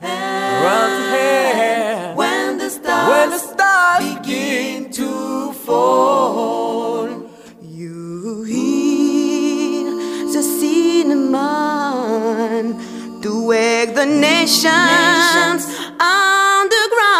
hand when the stars begin to fall. You hear the cinnamon to wake the nations underground.